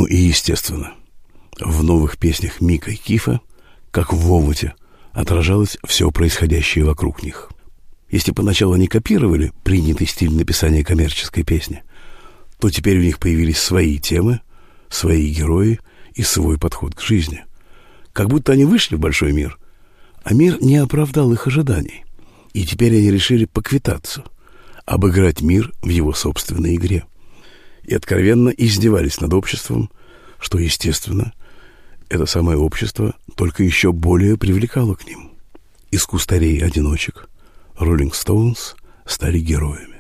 Ну и естественно, в новых песнях Мика и Кифа, как в омуте, отражалось все происходящее вокруг них. Если поначалу они копировали принятый стиль написания коммерческой песни, то теперь у них появились свои темы, свои герои и свой подход к жизни. Как будто они вышли в большой мир, а мир не оправдал их ожиданий. И теперь они решили поквитаться, обыграть мир в его собственной игре. И откровенно издевались над обществом, что, естественно, это самое общество только еще более привлекало к ним. Из кустарей одиночек Rolling Stones стали героями.